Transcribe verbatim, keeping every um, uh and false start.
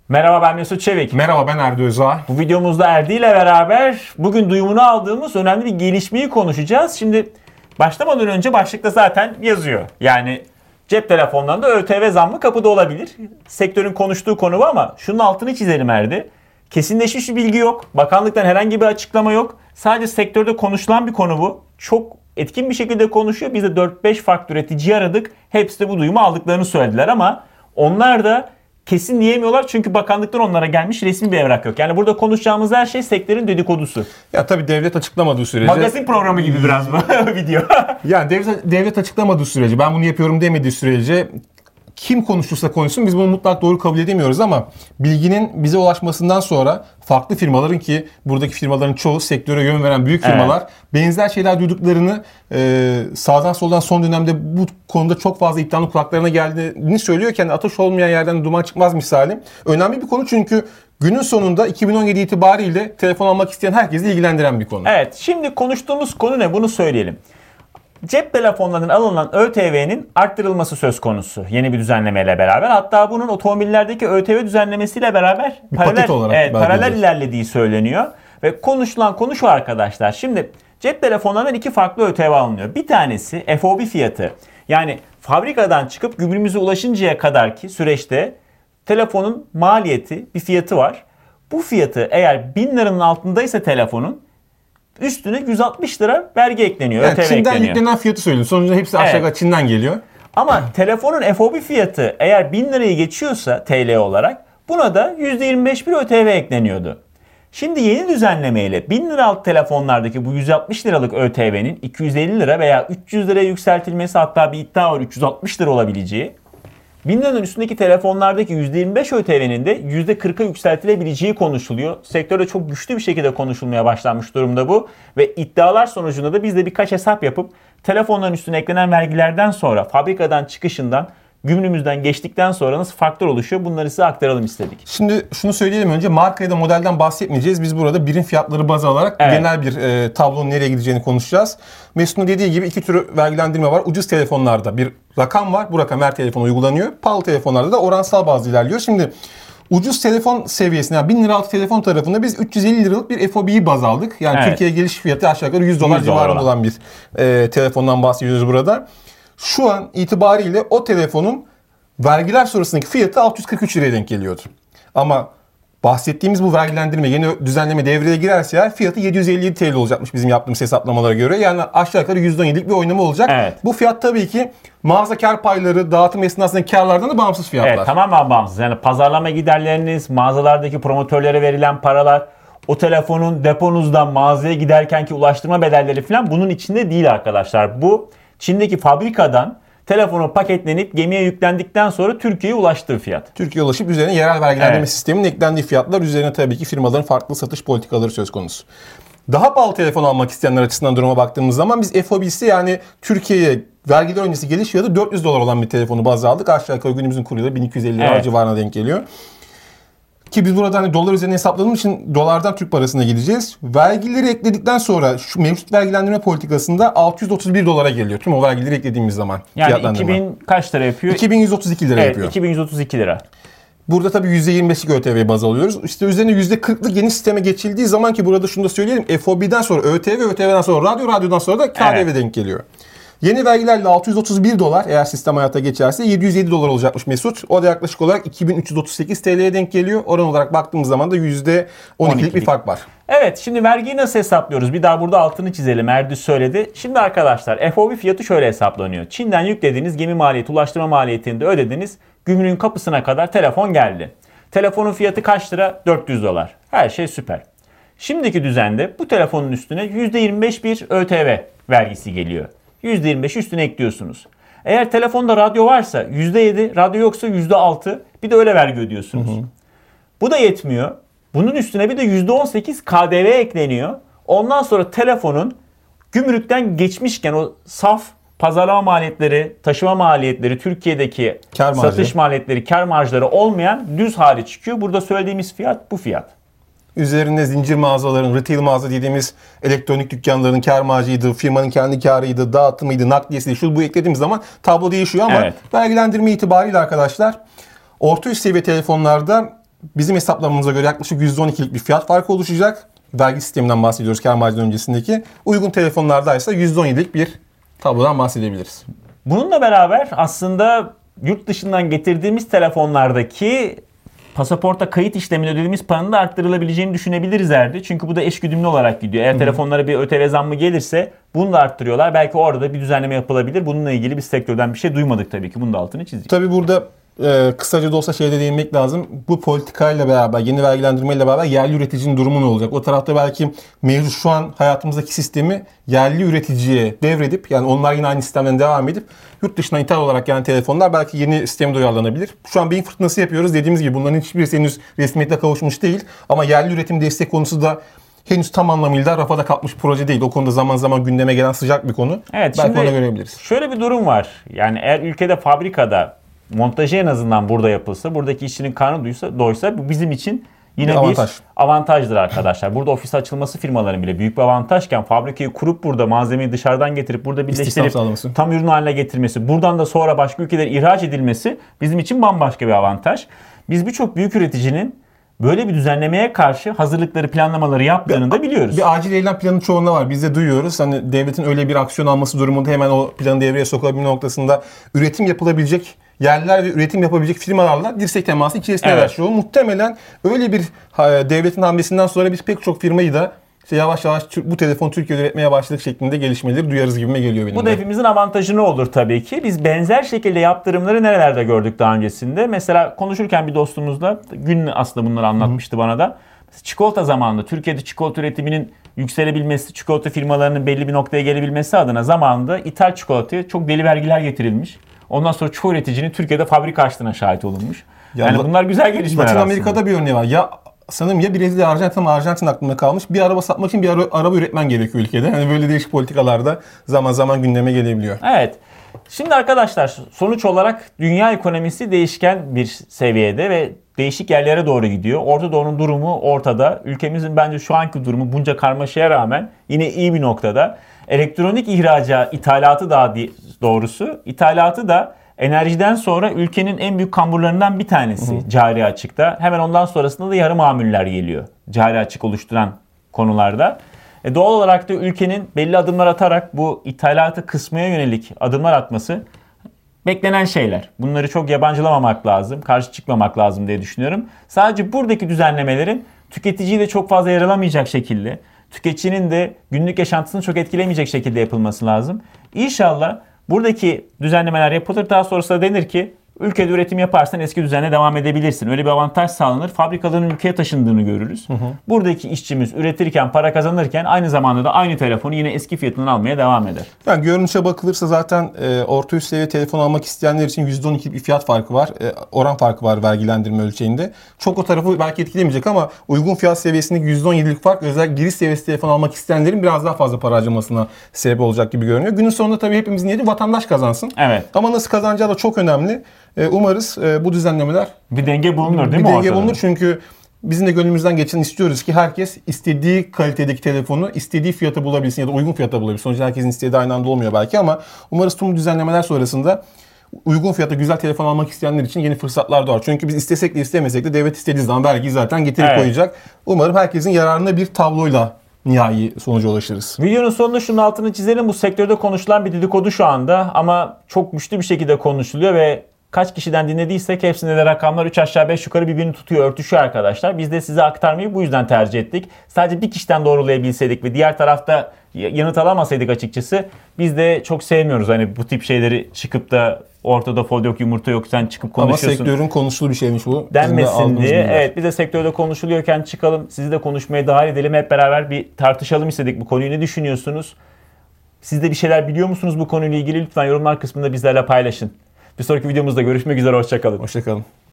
Merhaba, ben Mesut Çevik. Merhaba, ben Erdi Özağ. Bu videomuzda Erdi ile beraber bugün duyumunu aldığımız önemli bir gelişmeyi konuşacağız. Şimdi başlamadan önce başlıkta zaten yazıyor. Yani cep telefonlarında ÖTV zammı kapıda olabilir. Sektörün konuştuğu konu bu ama şunun altını çizelim Erdi. Kesinleşmiş bir bilgi yok. Bakanlıktan herhangi bir açıklama yok. Sadece sektörde konuşulan bir konu bu. Çok etkin bir şekilde konuşuyor. Biz de dört beş farklı üreticiyi aradık. Hepsi de bu duyumu aldıklarını söylediler ama onlar da kesin diyemiyorlar çünkü bakanlıktan onlara gelmiş resmi bir evrak yok. Yani burada konuşacağımız her şey sektörün dedikodusu. Ya tabii devlet açıklamadığı sürece. Magazin programı gibi biraz bu video. Yani devlet, devlet açıklamadığı sürece, ben bunu yapıyorum demediği sürece kim konuşursa konuşsun biz bunu mutlak doğru kabul edemiyoruz ama bilginin bize ulaşmasından sonra farklı firmaların ki buradaki firmaların çoğu sektöre yön veren büyük firmalar evet. benzer şeyler duyduklarını e, sağdan soldan son dönemde bu konuda çok fazla iddianın kulaklarına geldiğini söylüyorken ateş olmayan yerden duman çıkmaz misali. Önemli bir konu çünkü günün sonunda iki bin on yedi itibariyle telefon almak isteyen herkesi ilgilendiren bir konu. Evet, şimdi konuştuğumuz konu ne? Bunu söyleyelim. Cep telefonlarının alınan ÖTV'nin arttırılması söz konusu yeni bir düzenlemeyle beraber. Hatta bunun otomobillerdeki ÖTV düzenlemesiyle beraber bir paralel, olarak evet, paralel ilerlediği söyleniyor. Ve konuşulan konu şu arkadaşlar. Şimdi cep telefonlarından iki farklı ÖTV alınıyor. Bir tanesi F O B fiyatı. Yani fabrikadan çıkıp gümrüğümüze ulaşıncaya kadarki süreçte telefonun maliyeti bir fiyatı var. Bu fiyatı eğer bin liranın altındaysa telefonun üstüne yüz altmış lira vergi ekleniyor. Yani ÖTV Çin'den ekleniyor. yüklenen fiyatı söylüyorum. Sonuçta hepsi aşağı evet. Çin'den geliyor. Ama telefonun F O B fiyatı eğer bin lirayı geçiyorsa T L olarak buna da yüzde yirmi beş bir ÖTV ekleniyordu. Şimdi yeni düzenlemeyle bin lira alt telefonlardaki bu yüz altmış liralık ÖTV'nin iki yüz elli lira veya üç yüz liraya yükseltilmesi, hatta bir iddia var üç yüz altmış lira olabileceği. bin liranın üstündeki telefonlardaki yüzde yirmi beş ÖTV'nin de yüzde kırka yükseltilebileceği konuşuluyor. Sektörde çok güçlü bir şekilde konuşulmaya başlanmış durumda bu. Ve iddialar sonucunda da biz de birkaç hesap yapıp telefonların üstüne eklenen vergilerden sonra fabrikadan çıkışından gümrüğümüzden geçtikten sonra nasıl farklar oluşuyor bunları size aktaralım istedik. Şimdi şunu söyleyelim önce, marka ya da modelden bahsetmeyeceğiz. Biz burada birim fiyatları baz alarak evet. genel bir e, tablonun nereye gideceğini konuşacağız. Mesut'un dediği gibi iki tür vergilendirme var. Ucuz telefonlarda bir rakam var. Bu rakam her telefona uygulanıyor. Pahalı telefonlarda da oransal bazda ilerliyor. Şimdi ucuz telefon seviyesinde, yani bin lira altı telefon tarafında biz üç yüz elli liralık bir F O B'yi baz aldık. Yani evet. Türkiye'ye geliş fiyatı aşağı yukarı yüz dolar civarında olan bir e, telefondan bahsediyoruz burada. Şu an itibariyle o telefonun vergiler sonrasındaki fiyatı altı yüz kırk üç liraya denk geliyordu. Ama bahsettiğimiz bu vergilendirme, yeni düzenleme devreye girerse ya fiyatı yedi yüz elli yedi T L olacakmış bizim yaptığımız hesaplamalara göre. Yani aşağı yukarı yüzde on yedilik bir oynama olacak. Evet. Bu fiyat tabii ki mağaza kar payları, dağıtım esnasındaki karlardan da bağımsız fiyatlar. Evet, tamamen bağımsız. Yani pazarlama giderleriniz, mağazalardaki promotörlere verilen paralar, o telefonun deponuzdan mağazaya giderkenki ulaştırma bedelleri falan bunun içinde değil arkadaşlar. Bu Çin'deki fabrikadan telefonu paketlenip gemiye yüklendikten sonra Türkiye'ye ulaştığı fiyat. Türkiye'ye ulaşıp üzerine yerel vergilendirme evet. sisteminin eklendiği fiyatlar, üzerine tabii ki firmaların farklı satış politikaları söz konusu. Daha pahalı telefon almak isteyenler açısından duruma baktığımız zaman biz F O B'si, yani Türkiye'ye vergiler öncesi geliş fiyatı dört yüz dolar olan bir telefonu baz aldık. Aşağı yukarı günümüzün kuruyla bin iki yüz elli lira evet. civarına denk geliyor. Ki biz burada hani dolar üzerine hesapladığımız için dolardan Türk parasına gideceğiz. Vergileri ekledikten sonra şu mevcut vergilendirme politikasında altı yüz otuz bir dolara geliyor. Tüm o vergileri eklediğimiz zaman. Yani iki bin kaç lira yapıyor? iki bin yüz otuz iki lira evet, yapıyor. iki bin yüz otuz iki lira. Burada tabii yüzde yirmi beşlik ÖTV'yi baz alıyoruz. İşte üzerine yüzde kırklık yeni sisteme geçildiği zaman, ki burada şunu da söyleyelim. F O B'den sonra ÖTV, ÖTV'den sonra radyo, radyodan sonra da K D V evet. denk geliyor. Yeni vergilerle altı yüz otuz bir dolar, eğer sistem hayata geçerse yedi yüz yedi dolar olacakmış Mesut. O da yaklaşık olarak iki bin üç yüz otuz sekiz T L'ye denk geliyor. Oran olarak baktığımız zaman da yüzde on ikilik bir fark var. Evet, şimdi vergiyi nasıl hesaplıyoruz? Bir daha burada altını çizelim. Erdi söyledi. Şimdi arkadaşlar F O B fiyatı şöyle hesaplanıyor. Çin'den yüklediğiniz gemi maliyeti, ulaştırma maliyetini de ödediniz. Gümrüğün kapısına kadar telefon geldi. Telefonun fiyatı kaç lira? dört yüz dolar. Her şey süper. Şimdiki düzende bu telefonun üstüne yüzde yirmi beş bir ÖTV vergisi geliyor. yüzde yirmi beş üstüne ekliyorsunuz. Eğer telefonda radyo varsa yüzde yedi, radyo yoksa yüzde altı, bir de öyle vergi ödüyorsunuz. Hı hı. Bu da yetmiyor. Bunun üstüne bir de yüzde on sekiz K D V ekleniyor. Ondan sonra telefonun gümrükten geçmişken o saf pazarlama maliyetleri, taşıma maliyetleri, Türkiye'deki kar satış maliyetleri, kar marjları olmayan düz hali çıkıyor. Burada söylediğimiz fiyat bu fiyat. Üzerinde zincir mağazaların, retail mağaza dediğimiz elektronik dükkanların kar marjıydı, firmanın kendi karıydı, dağıtımıydı, nakliyesiydi, şu bu eklediğimiz zaman tablo değişiyor ama evet. vergilendirme itibariyle arkadaşlar orta üst seviye telefonlarda bizim hesaplamamıza göre yaklaşık yüzde on ikilik bir fiyat farkı oluşacak. Vergi sisteminden bahsediyoruz kâr marjından öncesindeki. Uygun telefonlarda ise yüzde on yedilik bir tablodan bahsedebiliriz. Bununla beraber aslında yurt dışından getirdiğimiz telefonlardaki pasaporta kayıt işlemini ödediğimiz paranın da arttırılabileceğini düşünebiliriz Erdi. Çünkü bu da eşgüdümlü olarak gidiyor. Eğer Hı-hı. telefonlara bir ÖTV zammı gelirse bunu da arttırıyorlar. Belki orada bir düzenleme yapılabilir. Bununla ilgili biz sektörden bir şey duymadık tabii ki. Bunun da altını çizdik. Tabii burada e, kısaca da olsa şeyde değinmek lazım. Bu politikayla beraber, yeni vergilendirmeyle beraber yerli üreticinin durumu ne olacak? O tarafta belki mevcut şu an hayatımızdaki sistemi yerli üreticiye devredip, yani onlar yine aynı sistemden devam edip yurt dışına ithal olarak gelen telefonlar belki yeni sisteme uyarlanabilir. Şu an beyin fırtınası yapıyoruz. Dediğimiz gibi bunların hiçbirisi henüz resmiyete kavuşmuş değil. Ama yerli üretim destek konusu da henüz tam anlamıyla rafada kalkmış proje değil. O konuda zaman zaman gündeme gelen sıcak bir konu. Evet, belki şimdi ona görebiliriz. Şöyle bir durum var. Yani eğer ülkede fabrikada montajı en azından burada yapılsa, buradaki işçinin karnı doysa, doysa bu bizim için yine bir, avantaj. bir avantajdır arkadaşlar. Burada ofis açılması firmaların bile büyük bir avantajken fabrikayı kurup burada malzemeyi dışarıdan getirip burada birleştirip tam ürün haline getirmesi, buradan da sonra başka ülkelere ihraç edilmesi bizim için bambaşka bir avantaj. Biz birçok büyük üreticinin böyle bir düzenlemeye karşı hazırlıkları, planlamaları yaptığını da biliyoruz. Bir acil eylem planı çoğunda var. Biz de duyuyoruz. Hani devletin öyle bir aksiyon alması durumunda hemen o planı devreye sokulabilme noktasında üretim yapılabilecek yerler ve üretim yapabilecek firmalarla dirsek teması içerisinde evet. başlıyor. Muhtemelen öyle bir devletin hamlesinden sonra biz pek çok firmayı da işte yavaş yavaş bu telefon Türkiye'de üretmeye başladık şeklinde gelişmeleri duyarız gibime geliyor benim. Bu de. da hepimizin avantajı ne olur tabii ki. Biz benzer şekilde yaptırımları nerelerde gördük daha öncesinde? Mesela konuşurken bir dostumuzla Gün aslında bunları anlatmıştı Hı. bana da. Çikolata zamanında Türkiye'de çikolata üretiminin yükselebilmesi, çikolata firmalarının belli bir noktaya gelebilmesi adına zamanında ithal çikolataya çok deli vergiler getirilmiş. Ondan sonra çoğu üreticinin Türkiye'de fabrika açtığına şahit olunmuş. Yani ya, bunlar güzel gelişmeler Latin aslında. Amerika'da bir örneği var. Ya sanırım ya Brezilya, Arjantin ama Arjantin aklımda kalmış. Bir araba satmak için bir ara, araba üretmen gerekiyor ülkede. Hani böyle değişik politikalarda zaman zaman gündeme gelebiliyor. Evet. Şimdi arkadaşlar sonuç olarak dünya ekonomisi değişken bir seviyede ve değişik yerlere doğru gidiyor. Orta Doğu'nun durumu ortada. Ülkemizin bence şu anki durumu bunca karmaşaya rağmen yine iyi bir noktada. Elektronik ihracat, ithalatı daha doğrusu, ithalatı da enerjiden sonra ülkenin en büyük kamburlarından bir tanesi hı hı. cari açıkta. Hemen ondan sonrasında da yarı mamuller geliyor cari açık oluşturan konularda. E doğal olarak da ülkenin belli adımlar atarak bu ithalatı kısmaya yönelik adımlar atması beklenen şeyler. Bunları çok yabancılamamak lazım, karşı çıkmamak lazım diye düşünüyorum. Sadece buradaki düzenlemelerin tüketiciyi de çok fazla yaralamayacak şekilde, tüketicinin de günlük yaşantısını çok etkilemeyecek şekilde yapılması lazım. İnşallah buradaki düzenlemeler yapılır. Daha sonrasında denir ki ülkede üretim yaparsan eski düzenle devam edebilirsin. Öyle bir avantaj sağlanır. Fabrikaların ülkeye taşındığını görürüz. Hı hı. Buradaki işçimiz üretirken, para kazanırken aynı zamanda da aynı telefonu yine eski fiyatından almaya devam eder. Yani görünüşe bakılırsa zaten e, orta üst seviye telefon almak isteyenler için yüzde on iki bir fiyat farkı var. E, oran farkı var vergilendirme ölçeğinde. Çok o tarafı belki etkilemeyecek ama uygun fiyat seviyesindeki yüzde on yedilik fark özellikle giriş seviyesi telefon almak isteyenlerin biraz daha fazla para harcamasına sebep olacak gibi görünüyor. Günün sonunda tabii hepimizin niyeti vatandaş kazansın. Evet. Ama nasıl kazanacağı da çok önemli. Umarız bu düzenlemeler bir denge bulunur değil bir mi? Bir denge bulunur çünkü bizim de gönlümüzden geçen istiyoruz ki herkes istediği kalitedeki telefonu istediği fiyata bulabilsin ya da uygun fiyata bulabilsin. Sonuçta herkesin istediği aynı anda olmuyor belki ama umarız tüm düzenlemeler sonrasında uygun fiyata güzel telefon almak isteyenler için yeni fırsatlar doğar. Çünkü biz istesek de istemesek de devlet istediği zaman vergiyi zaten getirip evet. koyacak. Umarım herkesin yararına bir tabloyla nihai sonuca ulaşırız. Videonun sonunda şunun altını çizelim. Bu sektörde konuşulan bir dedikodu şu anda ama çok güçlü bir şekilde konuşuluyor ve kaç kişiden dinlediysek hepsinde de rakamlar üç aşağı beş yukarı birbirini tutuyor, örtüşüyor arkadaşlar. Biz de size aktarmayı bu yüzden tercih ettik. Sadece bir kişiden doğrulayabilseydik ve diğer tarafta yanıt alamasaydık açıkçası biz de çok sevmiyoruz. Hani bu tip şeyleri çıkıp da ortada fol yok, yumurta yok, sen çıkıp konuşuyorsun. Ama sektörün konuşulu bir şeymiş bu. Denmesin diye. Evet, bir de sektörde konuşuluyorken çıkalım, sizi de konuşmaya dahil edelim. Hep beraber bir tartışalım istedik bu konuyu. Ne düşünüyorsunuz? Siz de bir şeyler biliyor musunuz bu konuyla ilgili? Lütfen yorumlar kısmında bizlerle paylaşın. Bir sonraki videomuzda görüşmek üzere. Hoşça kalın. Hoşça kalın.